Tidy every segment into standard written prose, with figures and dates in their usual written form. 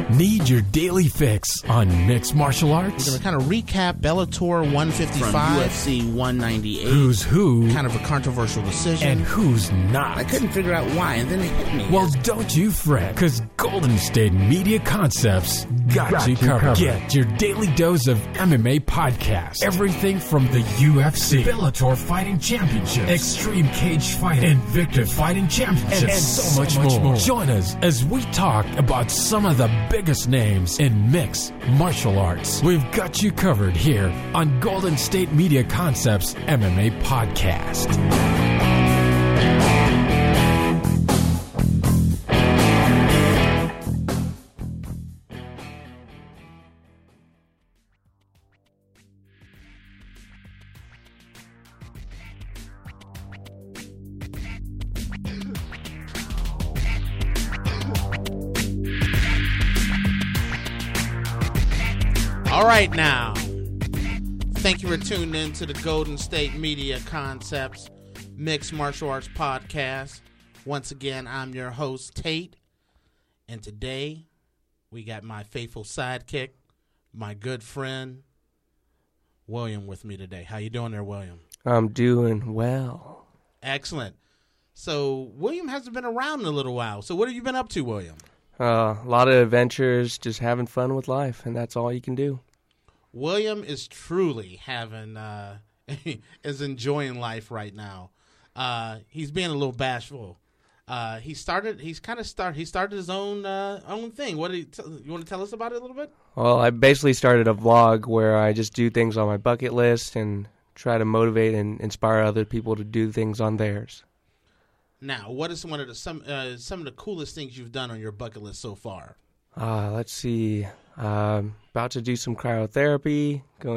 Need your daily fix on mixed martial arts? We're going to kind of recap Bellator 155. From UFC 198. Who's who? Kind of a controversial decision. And who's not? I couldn't figure out why, and then it hit me. Well, don't you fret, because Golden State Media Concepts got you covered. Get your daily dose of MMA podcasts. Everything from the UFC, Bellator Fighting Championships, Extreme Cage Fighting, Invicta Fighting Championships, and so much more. Join us as we talk about some of the biggest names in mixed martial arts. We've got you covered here on Golden State Media Concepts MMA Podcast. All right, now, thank you for tuning in to the Golden State Media Concepts Mixed Martial Arts Podcast. Once again, I'm your host, Tate, and today we got my faithful sidekick, my good friend, William, with me today. How you doing there, William? I'm doing well. Excellent. So, William hasn't been around in a little while. So, what have you been up to, William? A lot of adventures, just having fun with life, and that's all you can do. William is truly having, is enjoying life right now. He's being a little bashful. He started his own thing. What did you want to tell us about it a little bit? Well, I basically started a vlog where I just do things on my bucket list and try to motivate and inspire other people to do things on theirs. Now, what is some of the coolest things you've done on your bucket list so far? Let's see. About to do some cryotherapy.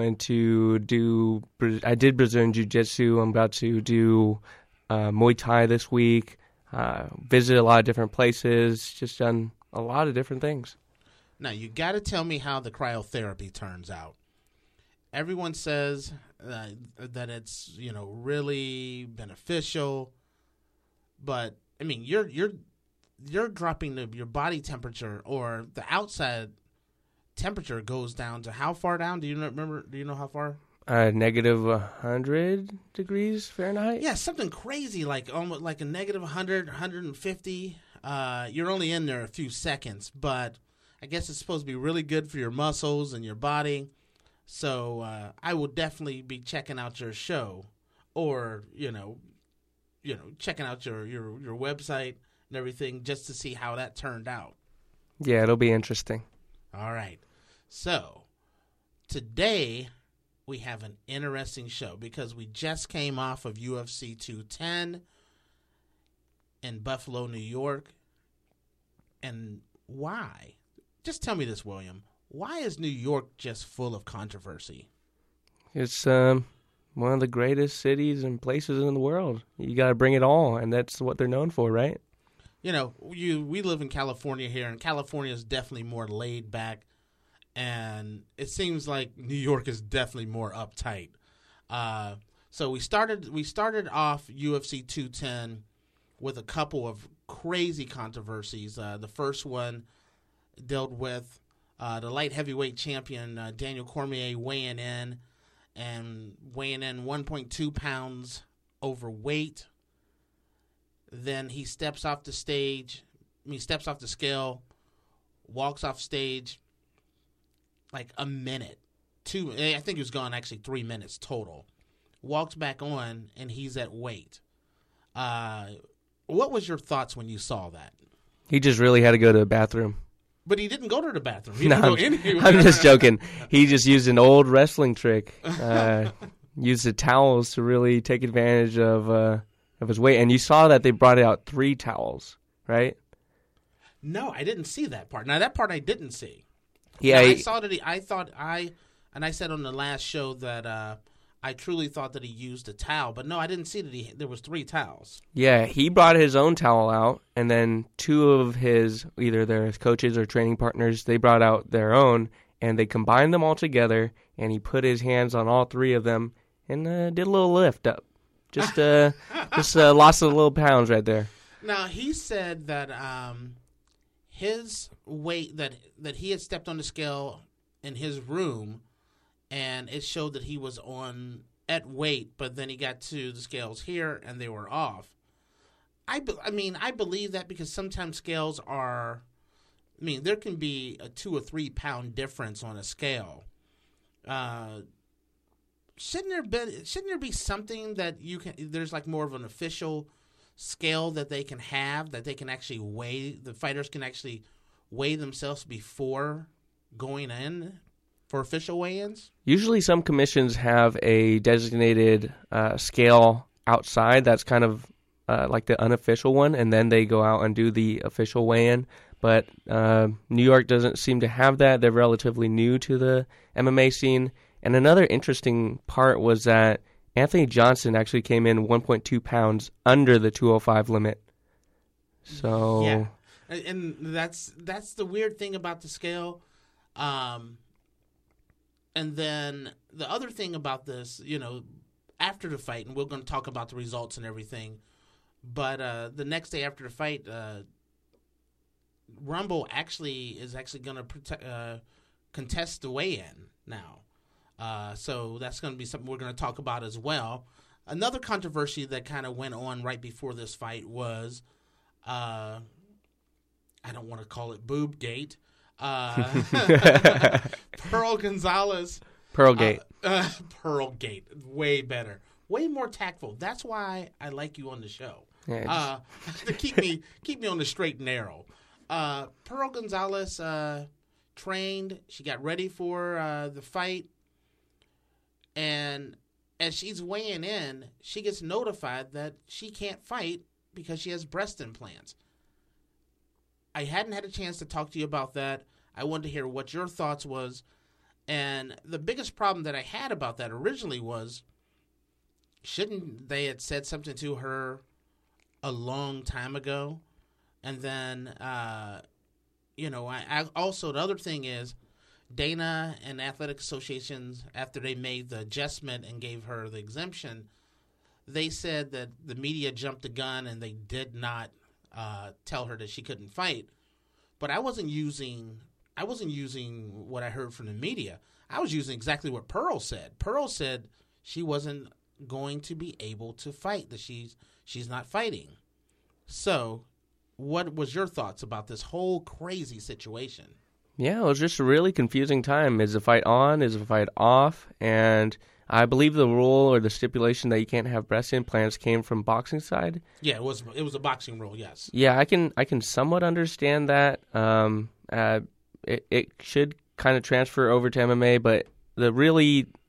I did Brazilian Jiu-Jitsu. I'm about to do Muay Thai this week. Visit a lot of different places. Just done a lot of different things. Now, you got to tell me how the cryotherapy turns out. Everyone says that it's really beneficial. But I mean, you're dropping your body temperature, or the outside temperature goes down to how far down? Do you remember? Do you know how far? Negative 100 degrees Fahrenheit. Yeah, something crazy like almost like a negative 100, 150. You're only in there a few seconds, but I guess it's supposed to be really good for your muscles and your body. So I will definitely be checking out your show, or checking out your website and everything just to see how that turned out. Yeah, it'll be interesting. All right. So, today we have an interesting show because we just came off of UFC 210 in Buffalo, New York. And why? Just tell me this, William. Why is New York just full of controversy? It's one of the greatest cities and places in the world. You got to bring it all, and that's what they're known for, right? We live in California here, and California is definitely more laid back, and it seems like New York is definitely more uptight. So we started off UFC 210 with a couple of crazy controversies. The first one dealt with the light heavyweight champion Daniel Cormier weighing in 1.2 pounds overweight. Then he steps off the scale, walks off stage like a minute. I think he was gone actually 3 minutes total. Walks back on, and he's at weight. What was your thoughts when you saw that? He just really had to go to the bathroom. But he didn't go to the bathroom. He didn't go anywhere. I'm just joking. He just used an old wrestling trick. Used the towels to really take advantage of his weight. And you saw that they brought out 3 towels, right? No, I didn't see that part. Now, that part I didn't see. Yeah, I saw that I said on the last show that I truly thought that he used a towel. But no, I didn't see that there was 3 towels. Yeah, he brought his own towel out, and then 2 of either their coaches or training partners, they brought out their own, and they combined them all together, and he put his hands on all 3 of them and did a little lift up. Just lost a little pounds right there. Now, he said that his weight that he had stepped on the scale in his room, and it showed that he was at weight, but then he got to the scales here and they were off. I believe that because sometimes scales are, there can be a 2 or 3 pound difference on a scale. Shouldn't there be something that there's like more of an official scale that they can have, that they can actually weigh, the fighters can actually weigh themselves before going in for official weigh-ins? Usually some commissions have a designated scale outside that's kind of like the unofficial one, and then they go out and do the official weigh-in. But New York doesn't seem to have that. They're relatively new to the MMA scene. And another interesting part was that Anthony Johnson actually came in 1.2 pounds under the 205 limit. So yeah, and that's the weird thing about the scale. And then the other thing about this, after the fight, and we're going to talk about the results and everything, but the next day after the fight, Rumble is actually going to contest the weigh-in now. So that's going to be something we're going to talk about as well. Another controversy that kind of went on right before this fight was, I don't want to call it Boobgate. Pearl Gonzalez. Pearlgate. Pearlgate. Way better. Way more tactful. That's why I like you on the show. Yeah, to keep me on the straight and narrow. Pearl Gonzalez trained. She got ready for the fight. And as she's weighing in, she gets notified that she can't fight because she has breast implants. I hadn't had a chance to talk to you about that. I wanted to hear what your thoughts was. And the biggest problem that I had about that originally was, shouldn't they have said something to her a long time ago? And then, I also, the other thing is, Dana and athletic associations, after they made the adjustment and gave her the exemption, they said that the media jumped the gun and they did not tell her that she couldn't fight. But I wasn't using what I heard from the media. I was using exactly what Pearl said. Pearl said she wasn't going to be able to fight, that she's not fighting. So, what was your thoughts about this whole crazy situation? Yeah, it was just a really confusing time. Is the fight on? Is the fight off? And I believe the rule or the stipulation that you can't have breast implants came from boxing side. Yeah, it was a boxing rule, yes. Yeah, I can somewhat understand that. It should kind of transfer over to MMA, but the real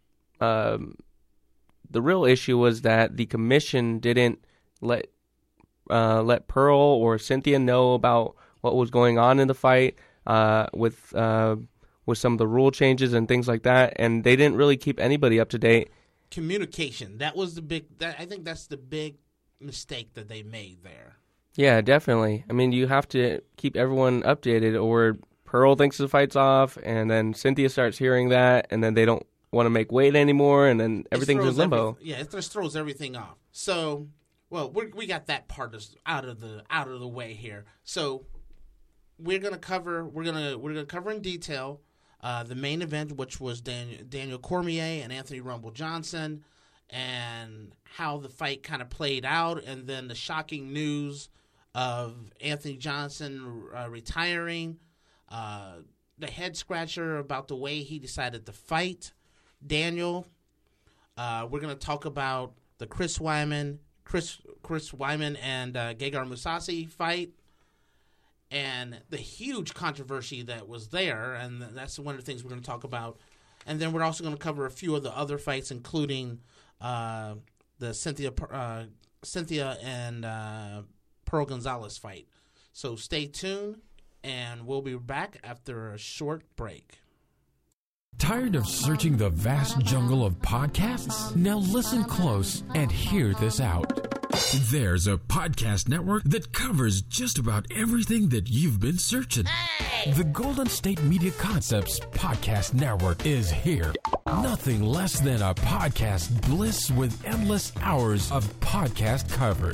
issue was that the commission didn't let Pearl or Cynthia know about what was going on in the fight. With some of the rule changes and things like that, and they didn't really keep anybody up to date. Communication, that was I think that's the big mistake that they made there. Yeah, definitely. You have to keep everyone updated, or Pearl thinks the fight's off, and then Cynthia starts hearing that, and then they don't want to make weight anymore, and then everything's in limbo. It just throws everything off. So, well, we got that part out of the way here. So, we're gonna cover in detail the main event, which was Daniel Cormier and Anthony Rumble Johnson, and how the fight kind of played out, and then the shocking news of Anthony Johnson retiring, the head scratcher about the way he decided to fight Daniel. We're gonna talk about the Chris Weidman and Gegard Mousasi fight, and the huge controversy that was there, and that's one of the things we're going to talk about. And then we're also going to cover a few of the other fights, including the Cynthia and Pearl Gonzalez fight. So stay tuned, and we'll be back after a short break. Tired of searching the vast jungle of podcasts? Now listen close and hear this out. There's a podcast network that covers just about everything that you've been searching. Hey! The Golden State Media Concepts Podcast Network is here. Nothing less than a podcast bliss with endless hours of podcast coverage.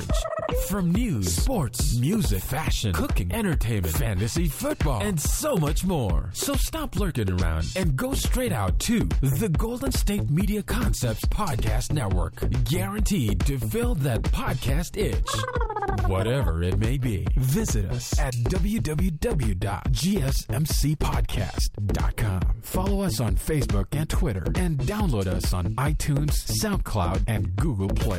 From news, sports, music, fashion, cooking, entertainment, fantasy, football, and so much more. So stop lurking around and go straight out to the Golden State Media Concepts Podcast Network. Guaranteed to fill that podcast itch. Whatever it may be. Visit us at www.gsmcpodcast.com. Follow us on Facebook and Twitter, and download us on iTunes, SoundCloud, and Google Play.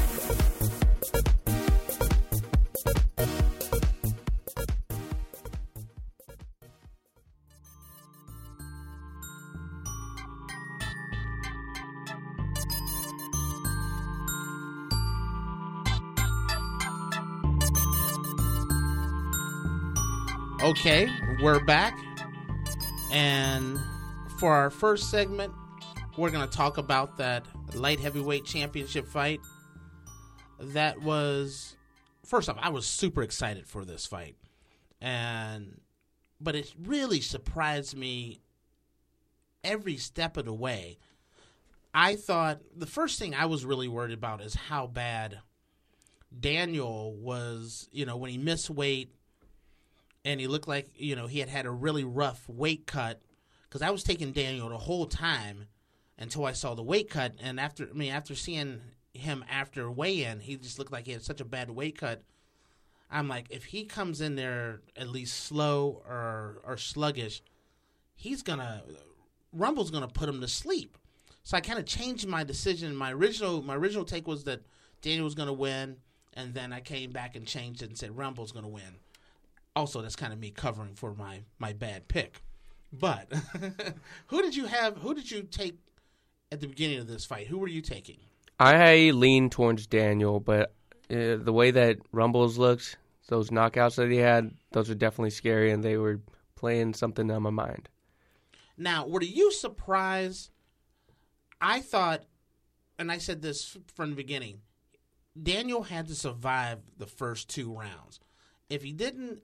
Okay, we're back, and for our first segment, we're going to talk about that light heavyweight championship fight. That was, first off, I was super excited for this fight, but it really surprised me every step of the way. I thought, the first thing I was really worried about is how bad Daniel was, when he missed weight, and he looked like, he had a really rough weight cut, because I was taking Daniel the whole time until I saw the weight cut. And after seeing him after weigh-in, he just looked like he had such a bad weight cut. I'm like, if he comes in there at least slow or sluggish, Rumble's gonna put him to sleep. So I kind of changed my decision. My original take was that Daniel was gonna win, and then I came back and changed it and said Rumble's gonna win. Also, that's kind of me covering for my bad pick. But who did you take at the beginning of this fight? Who were you taking? I leaned towards Daniel, but the way that Rumbles looked, those knockouts that he had, those were definitely scary, and they were playing something on my mind. Now, were you surprised? I thought, and I said this from the beginning, Daniel had to survive the first 2 rounds. If he didn't,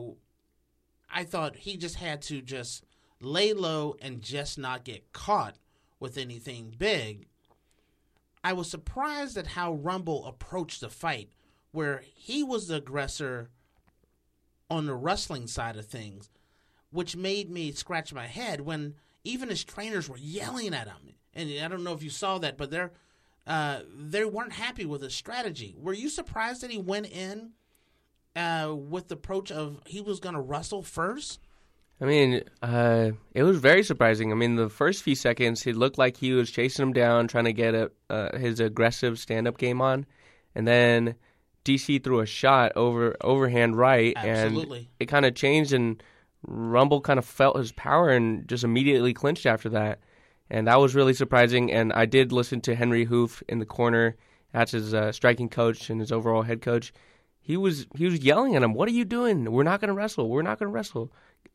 I thought he just had to just lay low and just not get caught with anything big. I was surprised at how Rumble approached the fight, where he was the aggressor on the wrestling side of things, which made me scratch my head when even his trainers were yelling at him. And I don't know if you saw that, but they weren't happy with his strategy. Were you surprised that he went in with the approach of he was going to wrestle first? I mean, it was very surprising. I mean, the first few seconds, he looked like he was chasing him down, trying to get his aggressive stand-up game on. And then DC threw a shot overhand right. Absolutely. And it kind of changed, and Rumble kind of felt his power and just immediately clinched after that. And that was really surprising. And I did listen to Henry Hoof in the corner. That's his striking coach and his overall head coach. He was yelling at him, "What are you doing? We're not going to wrestle. We're not going to wrestle.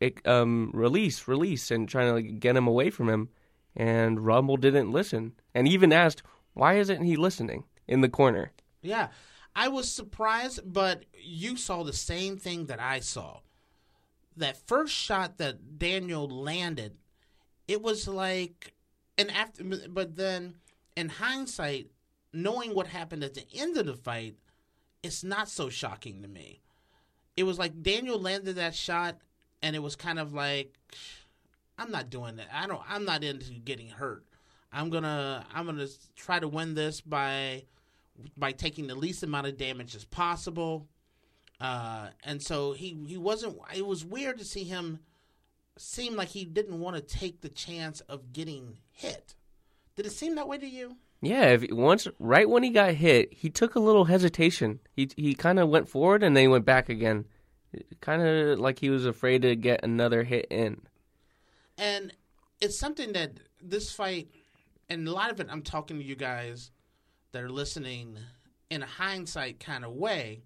Release," and trying to get him away from him. And Rumble didn't listen. And even asked, why isn't he listening in the corner? Yeah, I was surprised, but you saw the same thing that I saw. That first shot that Daniel landed, it was like, but then in hindsight, knowing what happened at the end of the fight, it's not so shocking to me. It was like Daniel landed that shot, and it was kind of like, I'm not doing that. I'm not into getting hurt. I'm gonna try to win this by taking the least amount of damage as possible. And so he wasn't. It was weird to see him seem like he didn't want to take the chance of getting hit. Did it seem that way to you? Yeah, right when he got hit, he took a little hesitation. He kind of went forward and then he went back again, kind of like he was afraid to get another hit in. And it's something that this fight, and a lot of it, I'm talking to you guys that are listening in a hindsight kind of way.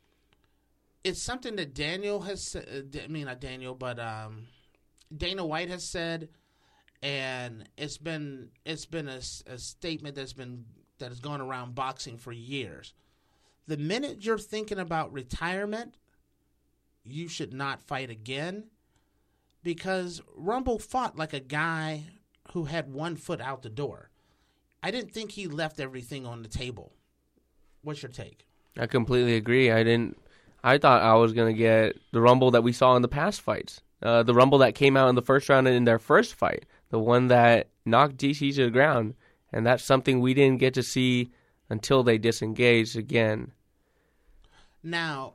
It's something that Daniel has said. I mean, not Daniel, but Dana White has said. And it's been a statement that has gone around boxing for years. The minute you're thinking about retirement, you should not fight again, because Rumble fought like a guy who had one foot out the door. I didn't think he left everything on the table. What's your take? I completely agree. I thought I was going to get the Rumble that we saw in the past fights. The Rumble that came out in the first round in their first fight. The one that knocked DC to the ground. And that's something we didn't get to see until they disengaged again. Now,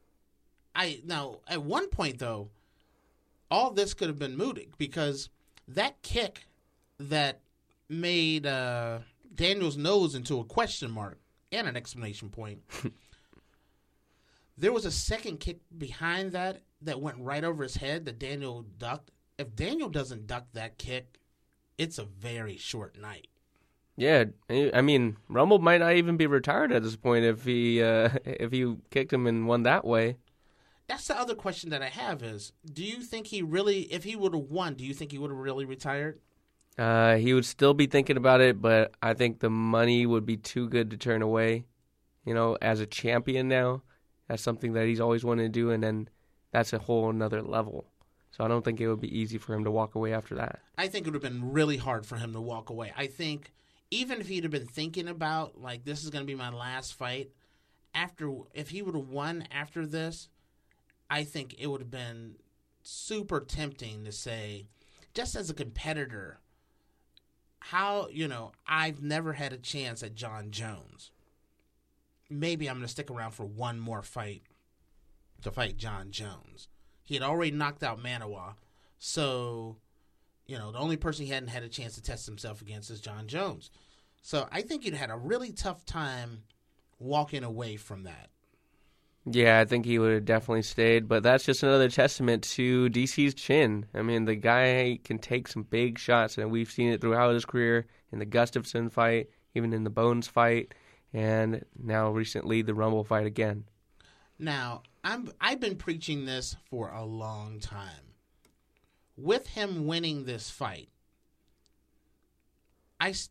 at one point, though, all this could have been mooted because that kick that made Daniel's nose into a question mark and an exclamation point. There was a second kick behind that went right over his head that Daniel ducked. If Daniel doesn't duck that kick, it's a very short night. Yeah, I mean, Rumble might not even be retired at this point if he kicked him and won that way. That's the other question that I have is, do you think if he would have won, do you think he would have really retired? He would still be thinking about it, but I think the money would be too good to turn away. You know, as a champion now, that's something that he's always wanted to do, and then that's a whole another level. So I don't think it would be easy for him to walk away after that. I think it would have been really hard for him to walk away. I think even if he'd have been thinking about, like, this is going to be my last fight, if he would have won after this, I think it would have been super tempting to say, just as a competitor, I've never had a chance at Jon Jones. Maybe I'm going to stick around for one more fight to fight Jon Jones. He had already knocked out Manawa, so, the only person he hadn't had a chance to test himself against is Jon Jones. So I think he'd had a really tough time walking away from that. Yeah, I think he would have definitely stayed, but that's just another testament to DC's chin. I mean, the guy can take some big shots, and we've seen it throughout his career in the Gustafsson fight, even in the Bones fight, and now recently the Rumble fight again. Now, I've been preaching this for a long time. With him winning this fight, this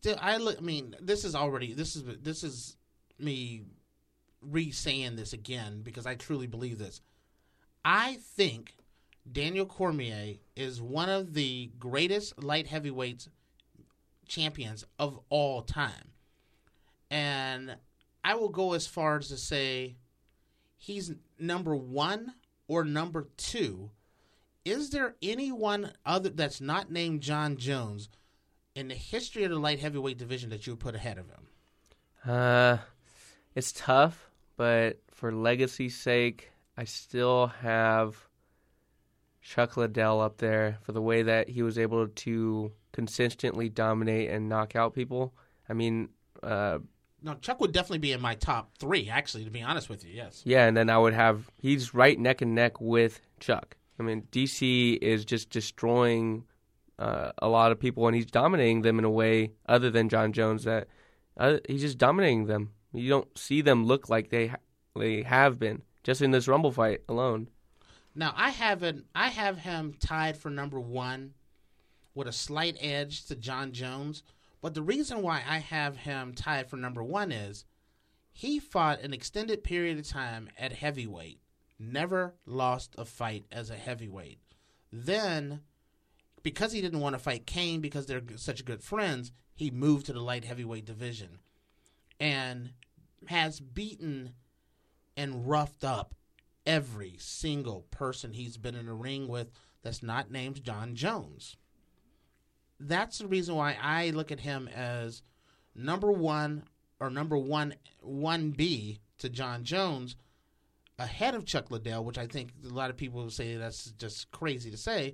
is me re-saying this again because I truly believe this. I think Daniel Cormier is one of the greatest light heavyweights champions of all time. And I will go as far as to say he's number 1 or number 2. Is there anyone other that's not named Jon Jones in the history of the light heavyweight division that you would put ahead of him? It's tough, but for legacy's sake, I still have Chuck Liddell up there for the way that he was able to consistently dominate and knock out people. I mean, no, Chuck would definitely be in my top 3, actually, to be honest with you, yes. Yeah, and then he's right neck and neck with Chuck. I mean, DC is just destroying a lot of people, and he's dominating them in a way other than Jon Jones that he's just dominating them. You don't see them look like they have been, just in this Rumble fight alone. Now, I have him tied for number 1 with a slight edge to Jon Jones. But the reason why I have him tied for number 1 is he fought an extended period of time at heavyweight, never lost a fight as a heavyweight. Then, because he didn't want to fight Kane because they're such good friends, he moved to the light heavyweight division and has beaten and roughed up every single person he's been in the ring with that's not named Jon Jones. That's the reason why I look at him as number 1 or number 1B to Jon Jones ahead of Chuck Liddell, which I think a lot of people will say that's just crazy to say.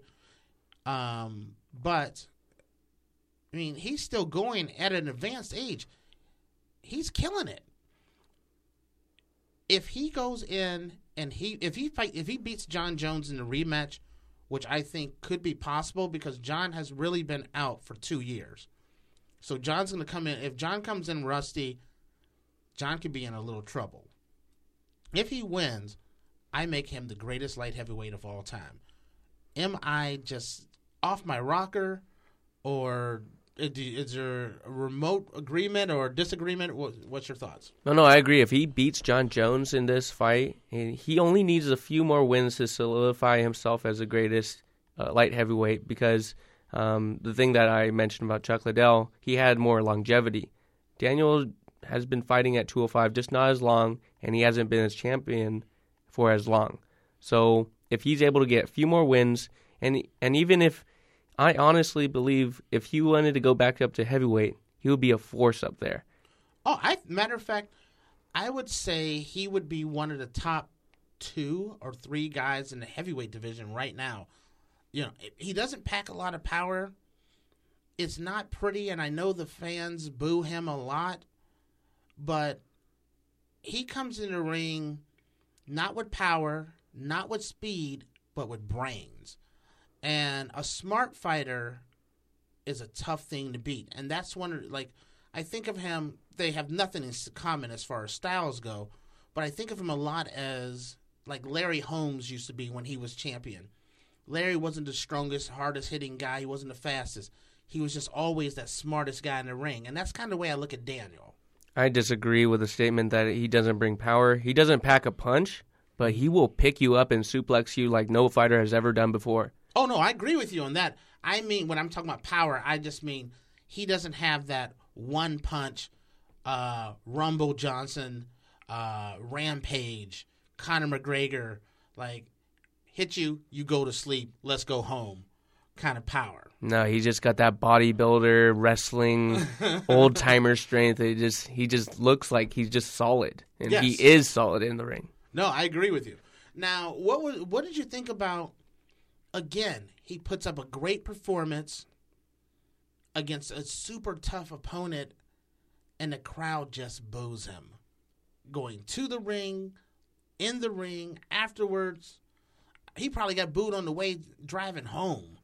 But, I mean, he's still going at an advanced age. He's killing it. If he goes in and if he beats Jon Jones in the rematch, which I think could be possible because Jon has really been out for 2 years. So Jon's going to come in. If Jon comes in rusty, Jon could be in a little trouble. If he wins, I make him the greatest light heavyweight of all time. Am I just off my rocker, or is there a remote agreement or disagreement? What's your thoughts? No, I agree. If he beats Jon Jones in this fight, he only needs a few more wins to solidify himself as the greatest light heavyweight because the thing that I mentioned about Chuck Liddell, he had more longevity. Daniel has been fighting at 205, just not as long, and he hasn't been as champion for as long. So if he's able to get a few more wins, and even if I honestly believe if he wanted to go back up to heavyweight, he would be a force up there. Oh, matter of fact, I would say he would be one of the top 2 or 3 guys in the heavyweight division right now. You know, he doesn't pack a lot of power. It's not pretty, and I know the fans boo him a lot, but he comes in the ring not with power, not with speed, but with brains. And a smart fighter is a tough thing to beat. And that's I think of him, they have nothing in common as far as styles go, but I think of him a lot as like Larry Holmes used to be when he was champion. Larry wasn't the strongest, hardest hitting guy. He wasn't the fastest. He was just always that smartest guy in the ring. And that's kind of the way I look at Daniel. I disagree with the statement that he doesn't bring power. He doesn't pack a punch, but he will pick you up and suplex you like no fighter has ever done before. Oh, no, I agree with you on that. I mean, when I'm talking about power, I just mean he doesn't have that one punch, Rumble Johnson, Rampage, Conor McGregor, like, hit you, you go to sleep, let's go home kind of power. No, he just got that bodybuilder, wrestling, old-timer strength. He just looks like he's just solid, and yes. He is solid in the ring. No, I agree with you. Now, what did you think about, again, he puts up a great performance against a super tough opponent, and the crowd just boos him. Going to the ring, in the ring, afterwards. He probably got booed on the way driving home.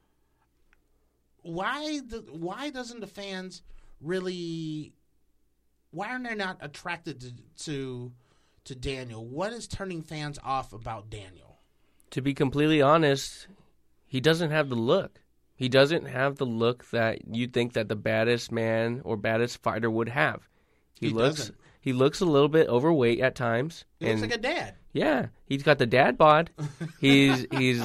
Why doesn't the fans really? Why are they not attracted to Daniel? What is turning fans off about Daniel? To be completely honest, he doesn't have the look. He doesn't have the look that you think that the baddest man or baddest fighter would have. He looks a little bit overweight at times. He looks like a dad. Yeah, he's got the dad bod. He's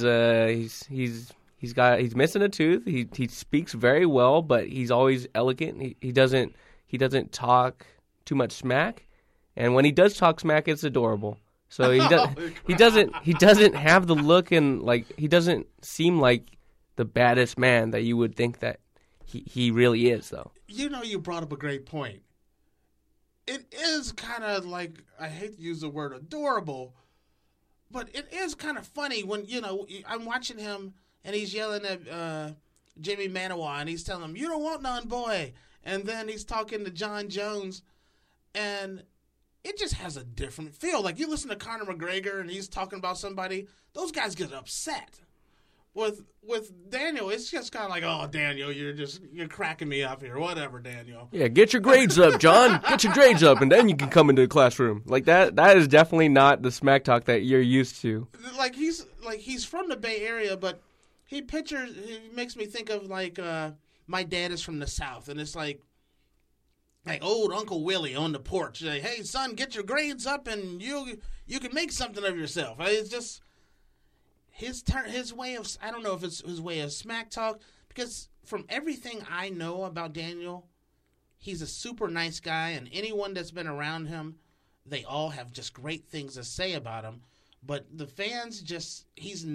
missing a tooth. He speaks very well, but he's always elegant. He doesn't talk too much smack, and when he does talk smack, it's adorable. So he doesn't have the look, and like he doesn't seem like the baddest man that you would think that he really is, though. You know, you brought up a great point. It is kind of like, I hate to use the word adorable, but it is kind of funny when, you know, I'm watching him and he's yelling at Jimmy Manawa and he's telling him, "You don't want none, boy." And then he's talking to John Jones and it just has a different feel. Like you listen to Conor McGregor and he's talking about somebody, those guys get upset. With Daniel, it's just kind of like, "Oh, Daniel, you're cracking me up here. Whatever, Daniel." Yeah, get your grades up, John. Get your grades up, and then you can come into the classroom. Like that is definitely not the smack talk that you're used to. Like he's from the Bay Area, but he makes me think of like my dad is from the South, and it's like old Uncle Willie on the porch. Like, "Hey, son, get your grades up, and you can make something of yourself." It's just his way of, I don't know if it's his way of smack talk, because from everything I know about Daniel, he's a super nice guy, and anyone that's been around him, they all have just great things to say about him. But the fans he's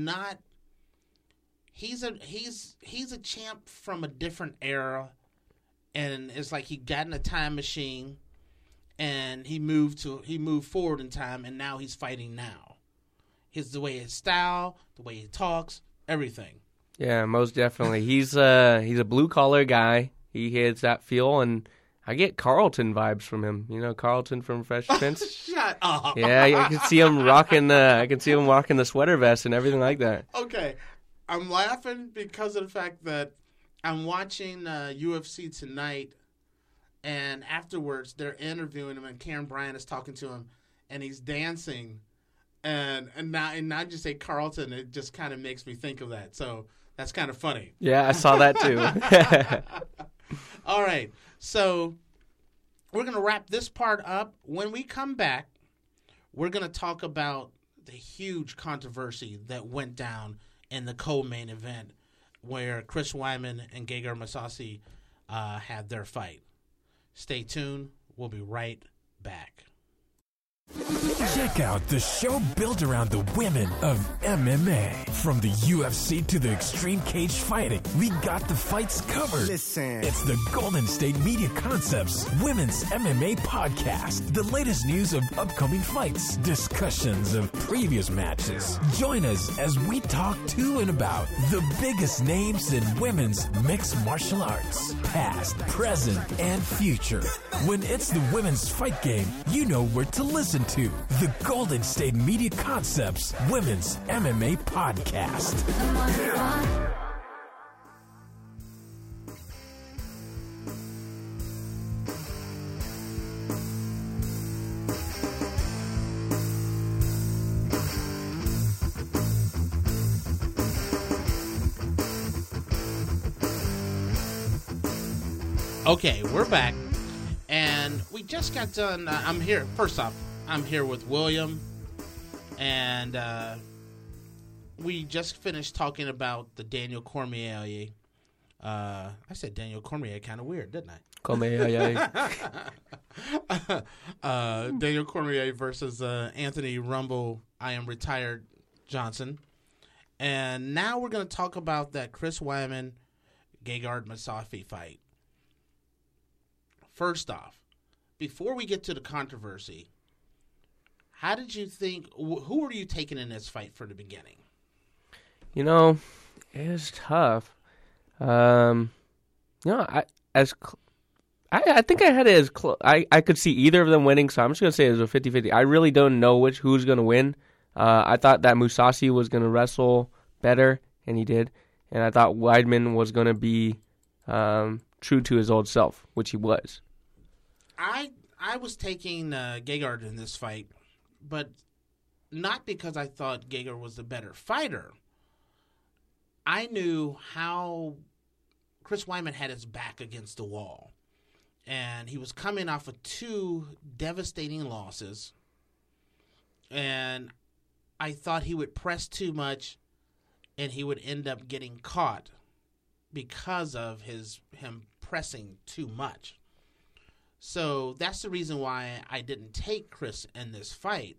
a champ from a different era, and it's like he got in a time machine and he moved forward in time, and now he's fighting now. The way his style, the way he talks, everything. Yeah, most definitely. He's a blue collar guy. He hits that feel, and I get Carlton vibes from him. You know, Carlton from Fresh Prince. Shut up. Yeah, I can see him rocking the sweater vest and everything like that. Okay, I'm laughing because of the fact that I'm watching UFC tonight, and afterwards they're interviewing him, and Karen Bryant is talking to him, and he's dancing. And now just say Carlton, it just kind of makes me think of that. So that's kind of funny. Yeah, I saw that too. All right. So we're going to wrap this part up. When we come back, we're going to talk about the huge controversy that went down in the co-main event where Chris Weidman and Gegard Mousasi had their fight. Stay tuned. We'll be right back. Check out the show built around the women of MMA. From the UFC to the extreme cage fighting, we got the fights covered. Listen. It's the Golden State Media Concepts Women's MMA Podcast. The latest news of upcoming fights, discussions of previous matches. Join us as we talk to and about the biggest names in women's mixed martial arts, past, present, and future. When it's the women's fight game, you know where to listen to the Golden State Media Concepts Women's MMA Podcast. Okay, we're back, and we just got done. I'm here. First off, I'm here with William, and we just finished talking about the Daniel Cormier. I said Daniel Cormier kind of weird, didn't I? Cormier. Daniel Cormier versus Anthony Rumble, I am retired Johnson. And now we're going to talk about that Chris Weidman, Gegard Mousasi fight. First off, before we get to the controversy, how did you think, who were you taking in this fight for the beginning? You know, it was tough. I think I had it as close. I could see either of them winning, so I'm just going to say it was a 50-50. I really don't know who's going to win. I thought that Mousasi was going to wrestle better, and he did. And I thought Weidman was going to be true to his old self, which he was. I was taking Gegard in this fight, but not because I thought Gegard was the better fighter. I knew how Chris Weidman had his back against the wall, and he was coming off of 2 devastating losses, and I thought he would press too much, and he would end up getting caught because of him pressing too much. So that's the reason why I didn't take Chris in this fight.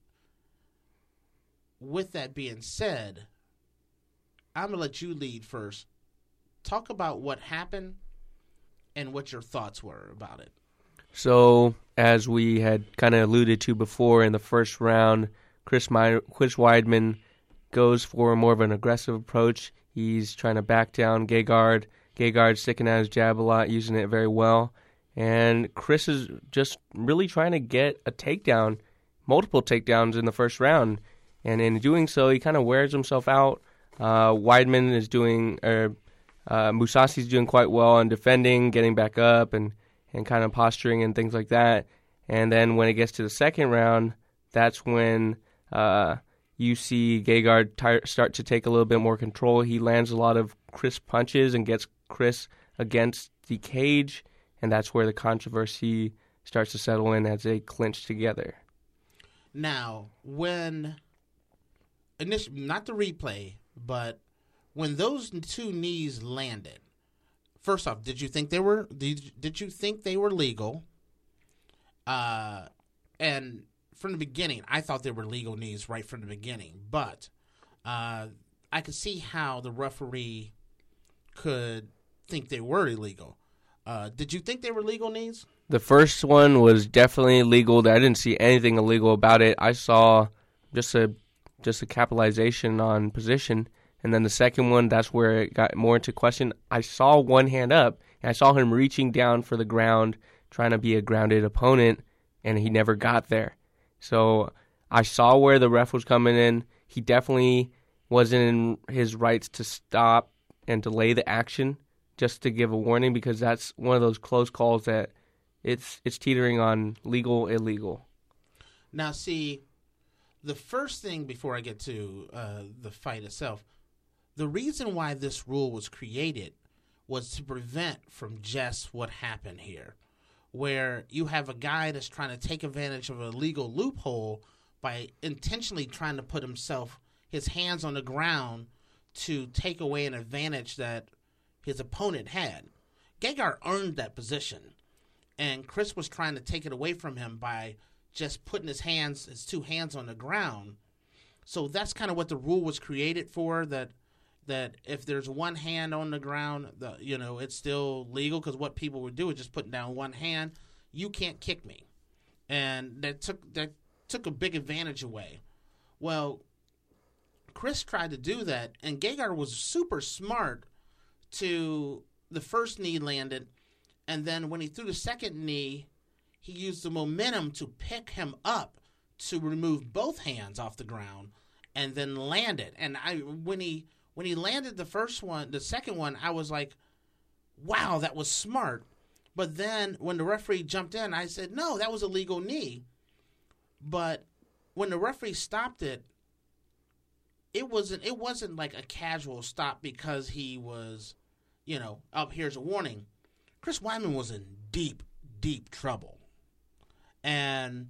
With that being said, I'm going to let you lead first. Talk about what happened and what your thoughts were about it. So, as we had kind of alluded to before in the first round, Chris Weidman goes for more of an aggressive approach. He's trying to back down Gegard. Gegard sticking out his jab a lot, using it very well. And Chris is just really trying to get a takedown, multiple takedowns in the first round. And in doing so, he kind of wears himself out. Weidman is Mousasi's doing quite well on defending, getting back up, and kind of posturing and things like that. And then when it gets to the second round, that's when you see Gegard start to take a little bit more control. He lands a lot of crisp punches and gets Chris against the cage, and that's where the controversy starts to settle in as they clinch together. Now, not the replay, but when those 2 knees landed, first off, did you think they were legal? And from the beginning, I thought they were legal knees right from the beginning, but I could see how the referee could think they were illegal. Did you think they were legal knees? The first one was definitely legal. I didn't see anything illegal about it. I saw just a capitalization on position. And then the second one, that's where it got more into question. I saw one hand up, and I saw him reaching down for the ground, trying to be a grounded opponent, and he never got there. So I saw where the ref was coming in. He definitely wasn't in his rights to stop and delay the action just to give a warning, because that's one of those close calls that it's teetering on legal, illegal. Now, see, the first thing before I get to the fight itself, the reason why this rule was created was to prevent from just what happened here, where you have a guy that's trying to take advantage of a legal loophole by intentionally trying to put his hands on the ground to take away an advantage that his opponent had. Gegard earned that position, and Chris was trying to take it away from him by just putting his two hands on the ground. So that's kind of what the rule was created for, that if there's one hand on the ground, it's still legal, because what people would do is just putting down one hand. You can't kick me. And that took a big advantage away. Well, Chris tried to do that, and Gegard was super smart to the first knee landed, and then when he threw the second knee, he used the momentum to pick him up to remove both hands off the ground and then land it. And when he landed the second one, I was like, wow, that was smart. But then when the referee jumped in, I said, no, that was a legal knee. But when the referee stopped it, it wasn't like a casual stop because he was, here's a warning. Chris Weidman was in deep, deep trouble. And,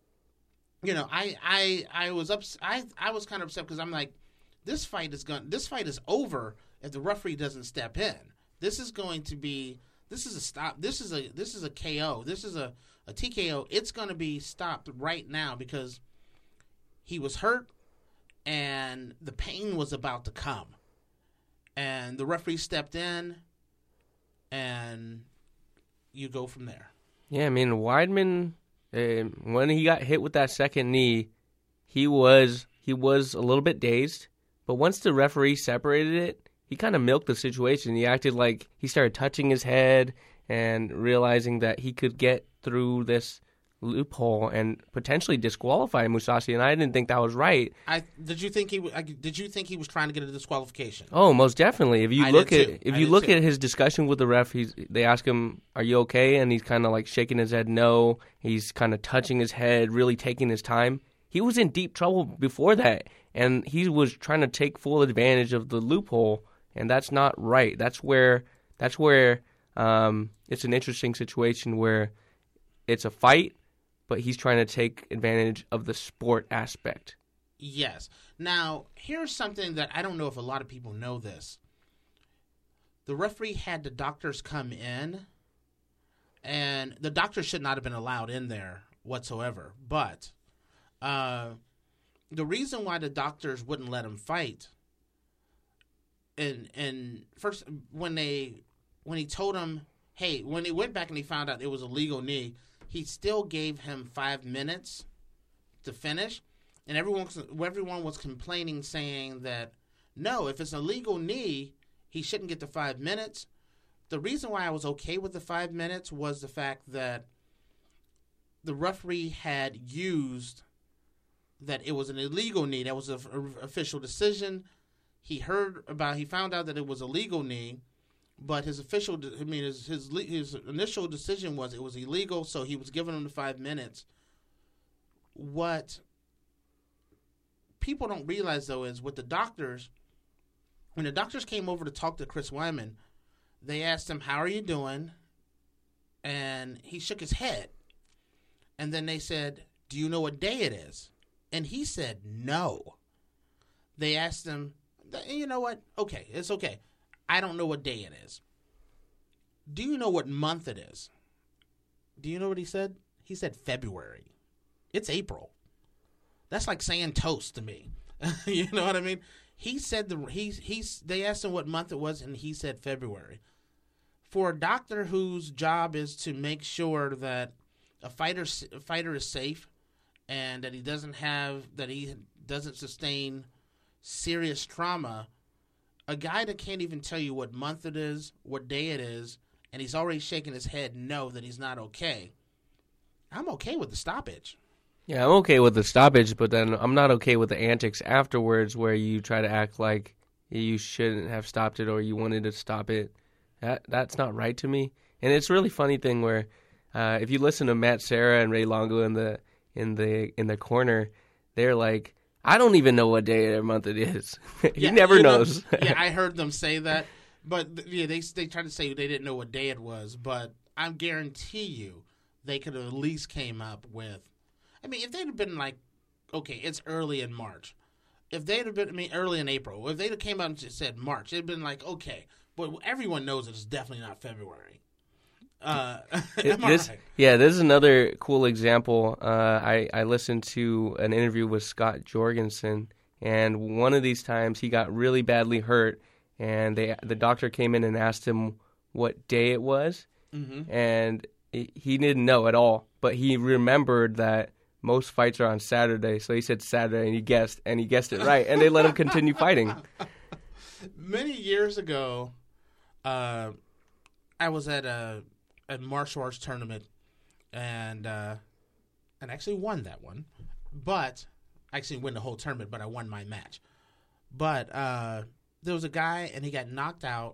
I was kind of upset because I'm like, this fight is over if the referee doesn't step in. This is a stop. This is a KO. This is a TKO. It's going to be stopped right now because he was hurt and the pain was about to come. And the referee stepped in, and you go from there. Yeah, I mean, Weidman, when he got hit with that second knee, he was a little bit dazed. But once the referee separated it, he kind of milked the situation. He acted like he started touching his head and realizing that he could get through this loophole and potentially disqualify Mousasi, and I didn't think that was right. Did you think he was trying to get a disqualification? Oh, most definitely. If you look at his discussion with the ref, they ask him, "Are you okay?" and he's kind of like shaking his head no. He's kind of touching his head, really taking his time. He was in deep trouble before that, and he was trying to take full advantage of the loophole, and that's not right. That's where it's an interesting situation where it's a fight, but he's trying to take advantage of the sport aspect. Yes. Now, here's something that I don't know if a lot of people know this. The referee had the doctors come in, and the doctors should not have been allowed in there whatsoever. But the reason why the doctors wouldn't let him fight, and first when he told him, hey, when he went back and he found out it was a legal knee, he still gave him 5 minutes to finish, and everyone was complaining, saying that, no, if it's a legal knee, he shouldn't get the 5 minutes. The reason why I was okay with the 5 minutes was the fact that the referee had used that it was an illegal knee. That was an official decision. He found out that it was a legal knee, but his initial decision was it was illegal, so he was giving him the 5 minutes. What people don't realize, though, is with the doctors, when the doctors came over to talk to Chris Weidman, they asked him, how are you doing? And he shook his head. And then they said, do you know what day it is? And he said, no. They asked him, you know what? Okay, it's okay. I don't know what day it is. Do you know what month it is? Do you know what he said? He said February. It's April. That's like saying toast to me. You know what I mean? He said they asked him what month it was, and he said February. For a doctor whose job is to make sure that a fighter is safe and that he doesn't sustain serious trauma, a guy that can't even tell you what month it is, what day it is, and he's already shaking his head no that he's not okay. I'm okay with the stoppage. Yeah, I'm okay with the stoppage, but then I'm not okay with the antics afterwards where you try to act like you shouldn't have stopped it or you wanted to stop it. That's not right to me. And it's a really funny thing where if you listen to Matt Serra and Ray Longo in the corner, they're like, I don't even know what day or month it is. He never knows. Yeah, I heard them say that. But yeah, they tried to say they didn't know what day it was. But I guarantee you they could have at least came up with, I mean, if they'd have been like, okay, it's early in March. If they'd have been, early in April. If they'd have came out and just said March, it'd been like, okay. But everyone knows it's definitely not February. Am I This, right? yeah, this is another cool example. I listened to an interview with Scott Jorgensen, and one of these times he got really badly hurt, and the doctor came in and asked him what day it was, and he didn't know at all, but he remembered that most fights are on Saturday, so he said Saturday, and he guessed it right, and they let him continue fighting. Many years ago, I was at a martial arts tournament, and actually won that one. But I actually win the whole tournament, but I won my match. But there was a guy, and he got knocked out,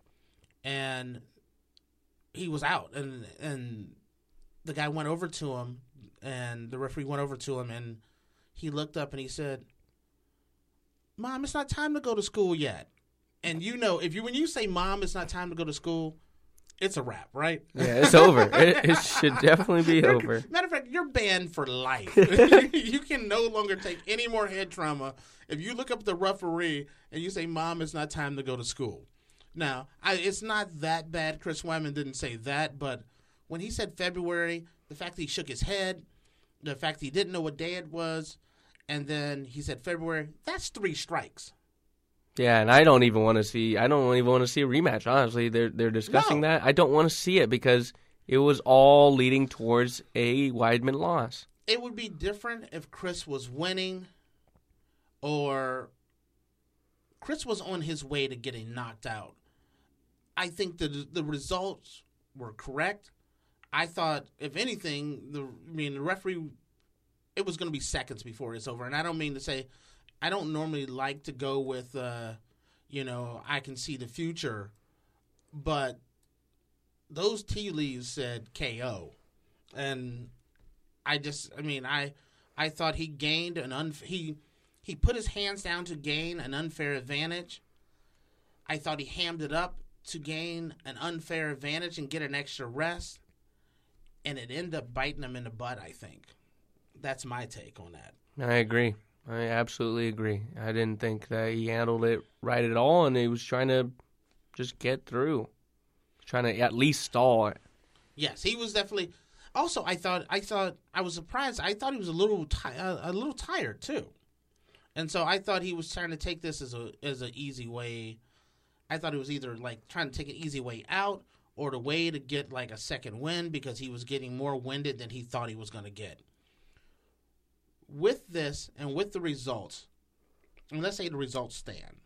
and he was out, and the guy went over to him, and the referee went over to him, and he looked up and he said, "Mom, it's not time to go to school yet." And when you say, "Mom, it's not time to go to school," it's a wrap, right? Yeah, it's over. It should definitely be over. Matter of fact, you're banned for life. You can no longer take any more head trauma if you look up the referee and you say, "Mom, it's not time to go to school." Now, it's not that bad. Chris Weidman didn't say that, but when he said February, the fact that he shook his head, the fact that he didn't know what day it was, and then he said February, that's 3 strikes. Yeah, and I don't even want to see a rematch, honestly. They're discussing No. that. I don't want to see it because it was all leading towards a Weidman loss. It would be different if Chris was winning or Chris was on his way to getting knocked out. I think the results were correct. I thought, if anything, the referee, it was going to be seconds before it's over. And I don't mean to say, I don't normally like to go with, I can see the future. But those tea leaves said KO. And I thought he gained he put his hands down to gain an unfair advantage. I thought he hammed it up to gain an unfair advantage and get an extra rest. And it ended up biting him in the butt, I think. That's my take on that. I agree. I absolutely agree. I didn't think that he handled it right at all, and he was trying to just get through. Trying to at least stall it. Yes, he was definitely. Also, I was surprised. I thought he was a little tired too, and so I thought he was trying to take this as an easy way. I thought it was either like trying to take an easy way out or the way to get like a second win because he was getting more winded than he thought he was going to get. With this and with the results, and let's say the results stand,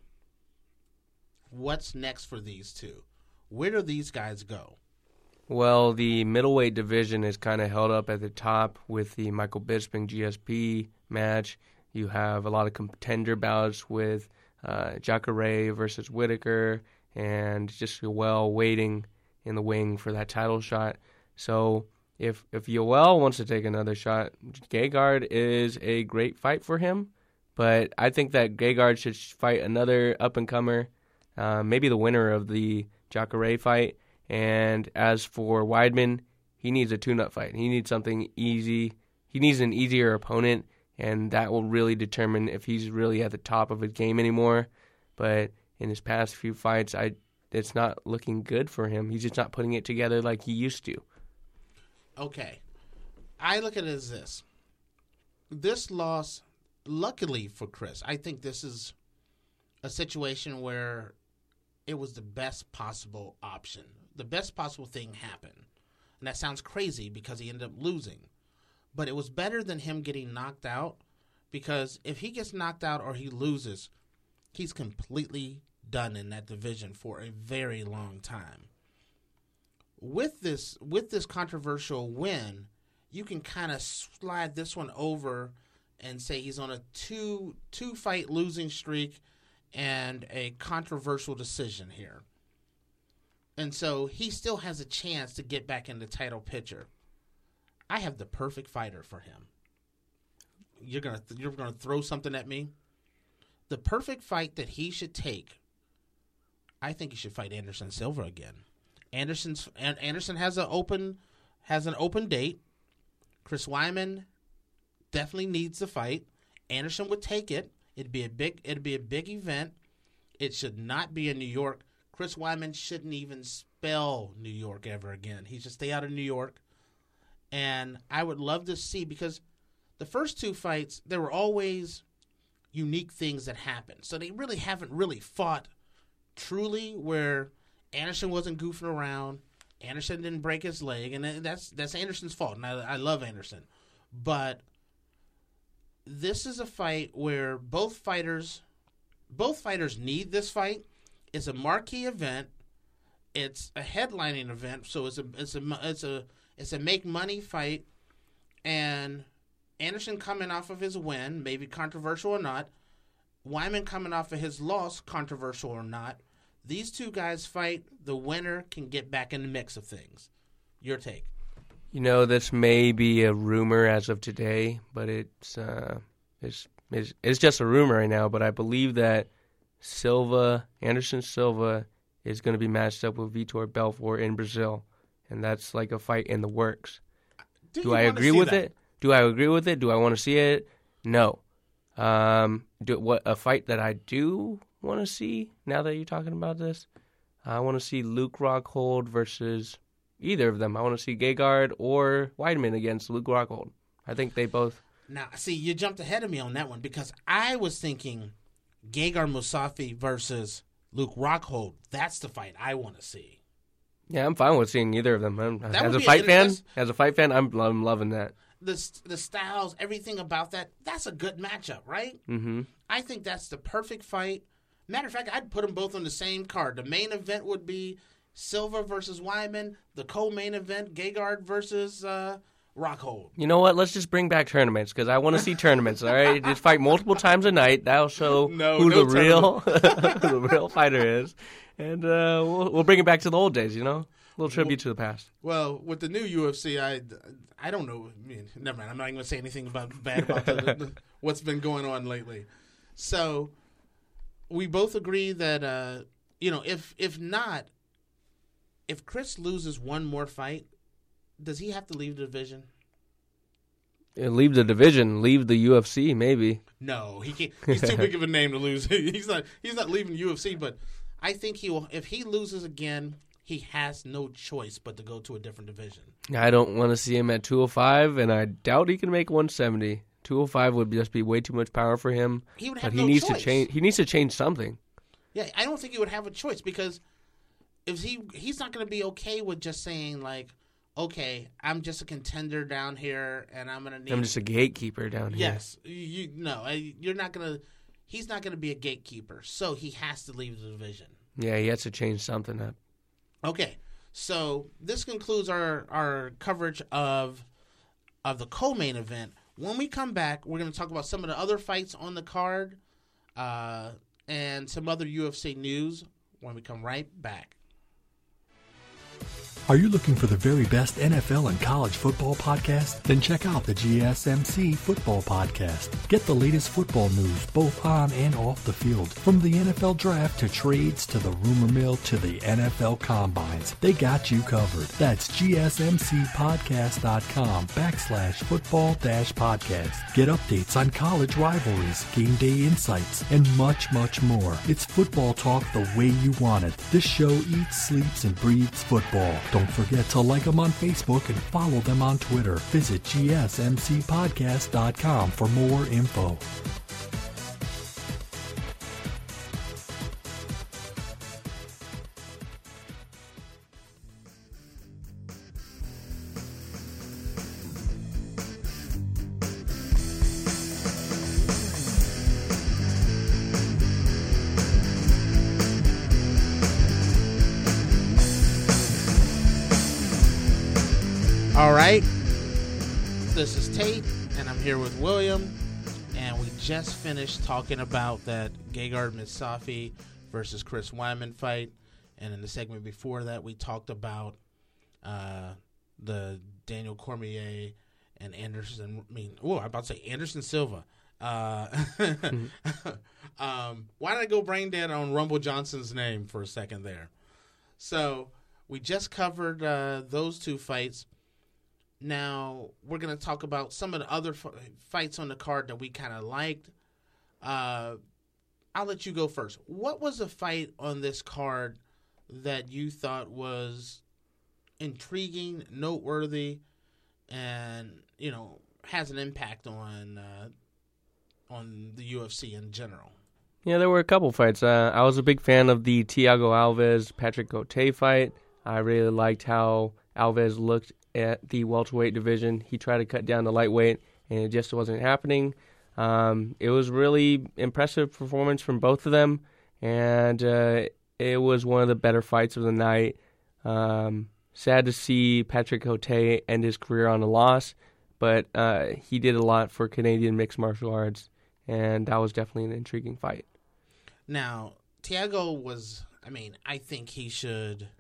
what's next for these two? Where do these guys go? Well, the middleweight division is kind of held up at the top with the Michael Bisping GSP match. You have a lot of contender bouts with Jacare versus Whitaker and just Yoel waiting in the wing for that title shot. So if Yoel wants to take another shot, Gegard is a great fight for him. But I think that Gegard should fight another up-and-comer, maybe the winner of the Jacare fight. And as for Weidman, he needs a tune-up fight. He needs something easy. He needs an easier opponent, and that will really determine if he's really at the top of his game anymore. But in his past few fights, it's not looking good for him. He's just not putting it together like he used to. Okay. I look at it as this. This loss, luckily for Chris, I think this is a situation where it was the best possible option. The best possible thing happened. And that sounds crazy because he ended up losing. But it was better than him getting knocked out because if he gets knocked out or he loses, he's completely done in that division for a very long time. With this controversial win, you can kind of slide this one over and say he's on a two fight losing streak and a controversial decision here. And so he still has a chance to get back in the title picture. I have the perfect fighter for him. You're gonna throw something at me? The perfect fight that he should take, I think he should fight Anderson Silva again. Anderson has an open date. Chris Weidman definitely needs the fight. Anderson would take it. It'd be a big event. It should not be in New York. Chris Weidman shouldn't even spell New York ever again. He should stay out of New York. And I would love to see, because the first two fights, there were always unique things that happened. So they really haven't really fought truly where Anderson wasn't goofing around. Anderson didn't break his leg, and that's Anderson's fault. And I love Anderson. But this is a fight where both fighters need this fight. It's a marquee event. It's a headlining event, so it's a make money fight. And Anderson coming off of his win, maybe controversial or not. Weidman coming off of his loss, controversial or not. These two guys fight. The winner can get back in the mix of things. Your take? You know, this may be a rumor as of today, but it's just a rumor right now. But I believe that Anderson Silva, is going to be matched up with Vitor Belfort in Brazil, and that's like a fight in the works. Do I agree with it? Do I agree with it? Do I want to see it? No. A fight that I do want to see, now that you're talking about this, I want to see Luke Rockhold versus either of them. I want to see Gegard or Weidman against Luke Rockhold. I think they both. Now, see, you jumped ahead of me on that one, because I was thinking Gegard Mousasi versus Luke Rockhold. That's the fight I want to see. Yeah, I'm fine with seeing either of them. As a fight fan, I'm loving that. The styles, everything about that's a good matchup, right? Mm-hmm. I think that's the perfect fight. Matter of fact, I'd put them both on the same card. The main event would be Silva versus Weidman. The co-main event, Gegard versus Rockhold. You know what? Let's just bring back tournaments, because I want to see tournaments. All right, just fight multiple times a night. That'll show who the real fighter is, and we'll bring it back to the old days. You know, a little tribute to the past. Well, with the new UFC, I don't know. I mean, never mind. I'm not even going to say anything bad about what's been going on lately. So we both agree that if Chris loses one more fight, does he have to leave the division? Leave the division, leave the UFC, maybe. No, he can't. He's too big of a name to lose. He's not leaving the UFC, but I think he will. If he loses again, he has no choice but to go to a different division. I don't want to see him at 205, and I doubt he can make 170. 205 would just be way too much power for him. He would have no choice. To change. He needs to change something. Yeah, I don't think he would have a choice, because if he's not going to be okay with just saying, like, okay, I'm just a contender down here, and I'm going to I'm just a gatekeeper down here. Yes. You're not going to – he's not going to be a gatekeeper, so he has to leave the division. Yeah, he has to change something up. Okay, so this concludes our coverage of the co-main event. When we come back, we're going to talk about some of the other fights on the card and some other UFC news when we come right back. Are you looking for the very best NFL and college football podcast? Then check out the GSMC Football Podcast. Get the latest football news both on and off the field. From the NFL Draft to trades to the rumor mill to the NFL Combines, they got you covered. That's GSMCpodcast.com/football-podcast. Get updates on college rivalries, game day insights, and much, much more. It's football talk the way you want it. This show eats, sleeps, and breathes football. Don't forget to like them on Facebook and follow them on Twitter. Visit GSMCpodcast.com for more info. All right, this is Tate, and I'm here with William, and we just finished talking about that Gegard Mousasi versus Chris Weidman fight, and in the segment before that, we talked about the Daniel Cormier and Anderson Silva. Why did I go brain dead on Rumble Johnson's name for a second there? So we just covered those two fights. Now, we're going to talk about some of the other fights on the card that we kind of liked. I'll let you go first. What was the fight on this card that you thought was intriguing, noteworthy, and has an impact on the UFC in general? Yeah, there were a couple fights. I was a big fan of the Thiago Alves Patrick Cote fight. I really liked how Alves looked at the welterweight division. He tried to cut down to lightweight, and it just wasn't happening. It was really impressive performance from both of them, and it was one of the better fights of the night. Sad to see Patrick Cote end his career on a loss, but he did a lot for Canadian mixed martial arts, and that was definitely an intriguing fight. Now, Thiago was, I think he should,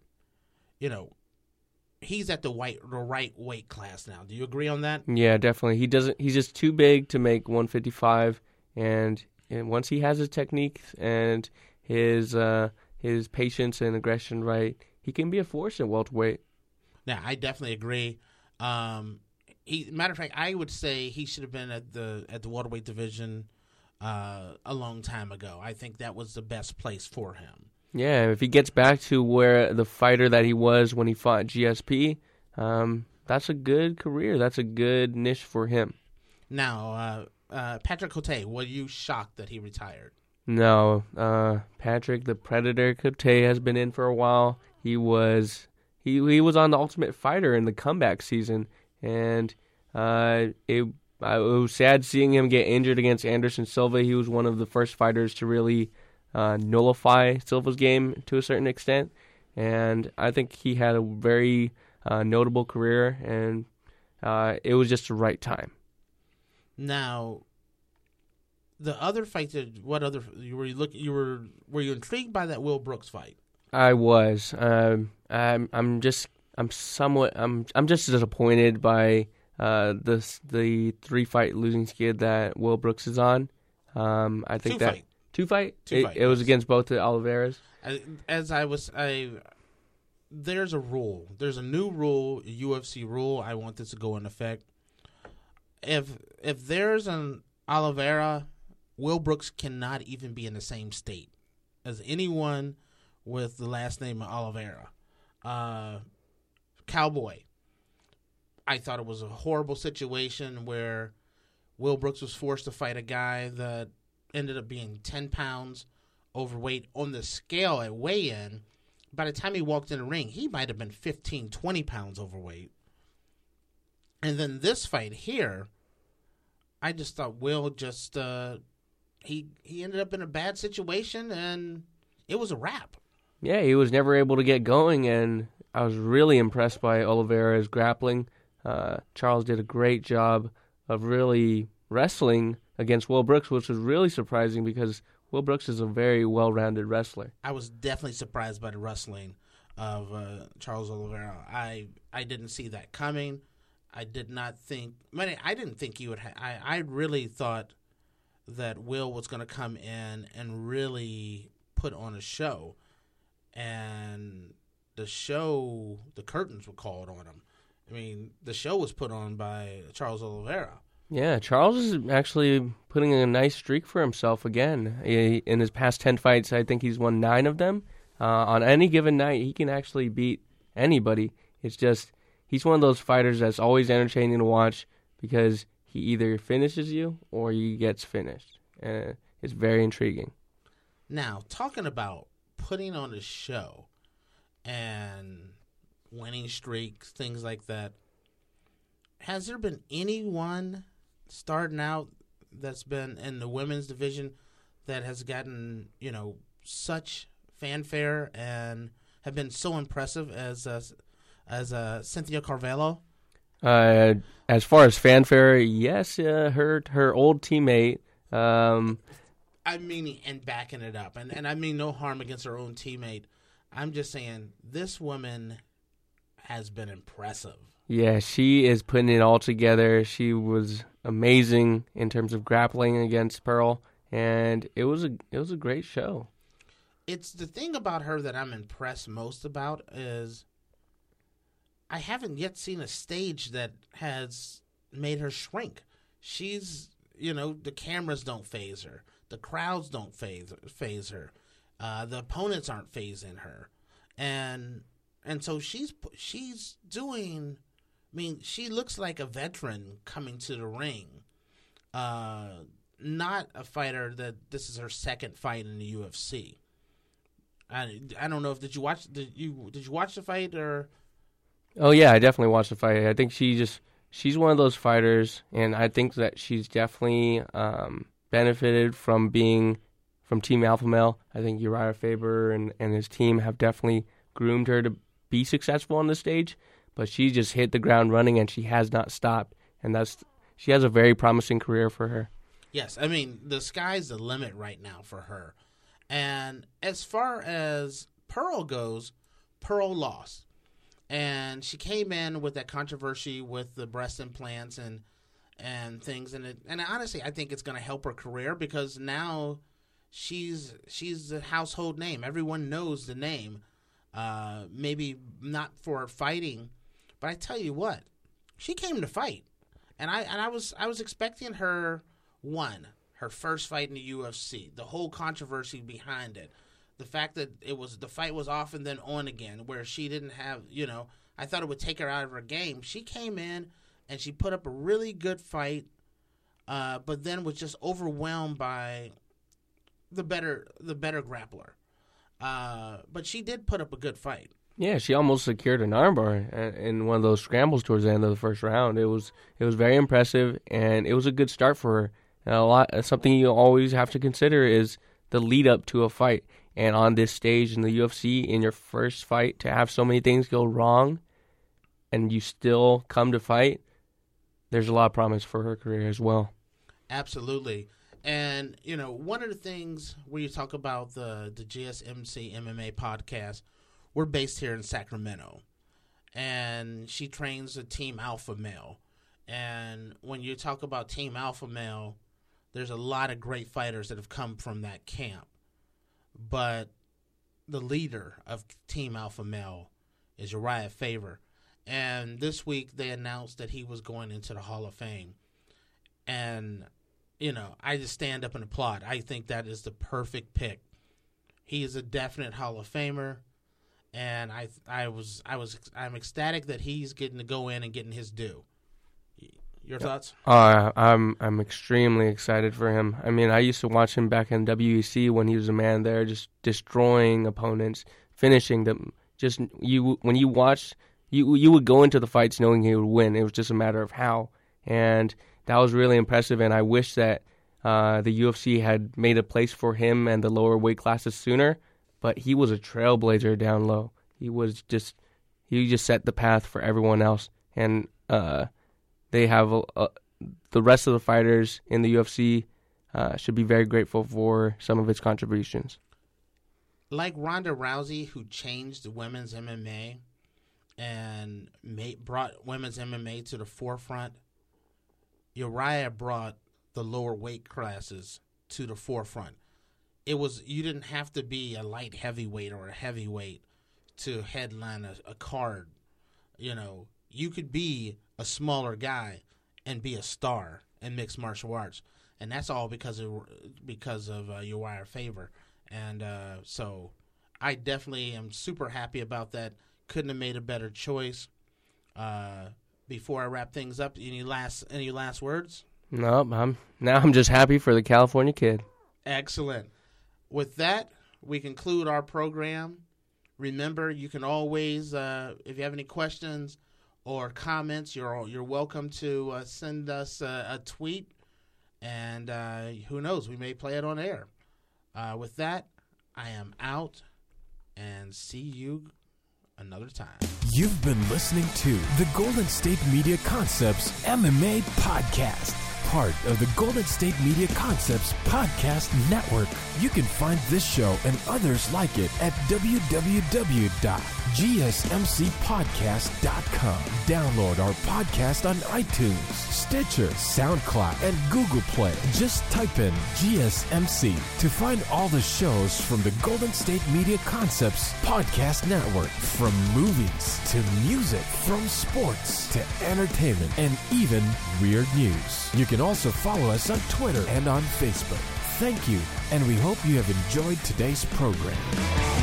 he's at the right weight class now. Do you agree on that? Yeah, definitely. He's just too big to make 155, and once he has his technique and his patience and aggression right, he can be a force at welterweight. Yeah, I definitely agree. Matter of fact, I would say he should have been at the welterweight division a long time ago. I think that was the best place for him. Yeah, if he gets back to where the fighter that he was when he fought GSP, that's a good career. That's a good niche for him. Now, Patrick Cote, were you shocked that he retired? No, Patrick the Predator Cote has been in for a while. He was on the Ultimate Fighter in the comeback season, and it was sad seeing him get injured against Anderson Silva. He was one of the first fighters to really nullify Silva's game to a certain extent, and I think he had a very notable career, and it was just the right time. Now, the other fight were you intrigued by that Will Brooks fight? I was. I'm just disappointed by the 3-fight losing skid that Will Brooks is on. I think two fight. It was against both the Oliveras. There's a rule. There's a new rule, a UFC rule. I want this to go in effect. If there's an Oliveira, Will Brooks cannot even be in the same state as anyone with the last name of Oliveira. Cowboy. I thought it was a horrible situation where Will Brooks was forced to fight a guy that ended up being 10 pounds overweight on the scale at weigh-in. By the time he walked in the ring, he might have been 15, 20 pounds overweight. And then this fight here, I just thought Will just he ended up in a bad situation, and it was a wrap. Yeah, he was never able to get going, and I was really impressed by Oliveira's grappling. Charles did a great job of really wrestling against Will Brooks, which was really surprising because Will Brooks is a very well-rounded wrestler. I was definitely surprised by the wrestling of Charles Oliveira. I didn't see that coming. I did not think. I didn't think he would. I really thought that Will was going to come in and really put on a show, and the curtains were called on him. The show was put on by Charles Oliveira. Yeah, Charles is actually putting a nice streak for himself again. In his past 10 fights, I think he's won 9 of them. On any given night, he can actually beat anybody. It's just, he's one of those fighters that's always entertaining to watch because he either finishes you or he gets finished. It's very intriguing. Now, talking about putting on a show and winning streaks, things like that, has there been anyone starting out that's been in the women's division that has gotten, such fanfare and have been so impressive as Cynthia Carvalho? As far as fanfare, yes, her old teammate. And backing it up, and I mean no harm against her own teammate. I'm just saying this woman has been impressive. Yeah, she is putting it all together. She was amazing in terms of grappling against Pearl, and it was a great show. It's the thing about her that I'm impressed most about is I haven't yet seen a stage that has made her shrink. She's, the cameras don't faze her. The crowds don't faze her. The opponents aren't phasing her. and so she's doing. I mean, she looks like a veteran coming to the ring. Not a fighter that this is her second fight in the UFC. I don't know if did you watch the fight or? Oh yeah, I definitely watched the fight. I think she's one of those fighters, and I think that she's definitely benefited from being from Team Alpha Male. I think Uriah Faber and his team have definitely groomed her to be successful on the stage, but she just hit the ground running and she has not stopped, and she has a very promising career for her. Yes, I mean the sky's the limit right now for her. And as far as Pearl goes, Pearl lost. And she came in with that controversy with the breast implants and things. And honestly, I think it's going to help her career because now she's a household name. Everyone knows the name. Maybe not for fighting, but I tell you what, she came to fight. And I was expecting her, her first fight in the UFC, the whole controversy behind it, the fact that the fight was off and then on again, where she didn't have, I thought it would take her out of her game. She came in and she put up a really good fight, but then was just overwhelmed by the better grappler. But she did put up a good fight. Yeah, she almost secured an armbar in one of those scrambles towards the end of the first round. It was very impressive, and it was a good start for her. Something you always have to consider is the lead up to a fight. And on this stage in the UFC, in your first fight, to have so many things go wrong and you still come to fight, there's a lot of promise for her career as well. Absolutely. And, one of the things when you talk about the GSMC MMA podcast, we're based here in Sacramento. And she trains a Team Alpha Male. And when you talk about Team Alpha Male, there's a lot of great fighters that have come from that camp. But the leader of Team Alpha Male is Uriah Faber. And this week they announced that he was going into the Hall of Fame. And, I just stand up and applaud. I think that is the perfect pick. He is a definite Hall of Famer. And I'm ecstatic that he's getting to go in and getting his due. Your thoughts? I'm extremely excited for him. I mean, I used to watch him back in WEC when he was a man there, just destroying opponents, finishing them. Just when you watched, you would go into the fights knowing he would win. It was just a matter of how, and that was really impressive. And I wish that the UFC had made a place for him and the lower weight classes sooner. But he was a trailblazer down low. He just set the path for everyone else, and they have the rest of the fighters in the UFC should be very grateful for some of his contributions. Like Ronda Rousey, who changed women's MMA and brought women's MMA to the forefront, Uriah brought the lower weight classes to the forefront. You didn't have to be a light heavyweight or a heavyweight to headline a card. You could be a smaller guy and be a star in mixed martial arts, and that's all because of Uriah Faber. And so I definitely am super happy about that. Couldn't have made a better choice. Before I wrap things up, any last words? No, I'm just happy for the California kid. Excellent. With that, we conclude our program. Remember, you can always, if you have any questions or comments, you're welcome to send us a tweet, and who knows, we may play it on air. With that, I am out, and see you another time. You've been listening to the Golden State Media Concepts MMA Podcast, part of the Golden State Media Concepts Podcast Network. You can find this show and others like it at www.gsmcpodcast.com. Download our podcast on iTunes, Stitcher, SoundCloud, and Google Play. Just type in GSMC to find all the shows from the Golden State Media Concepts Podcast Network. From movies to music, from sports to entertainment, and even weird news. You can also follow us on Twitter and on Facebook. Thank you, and we hope you have enjoyed today's program.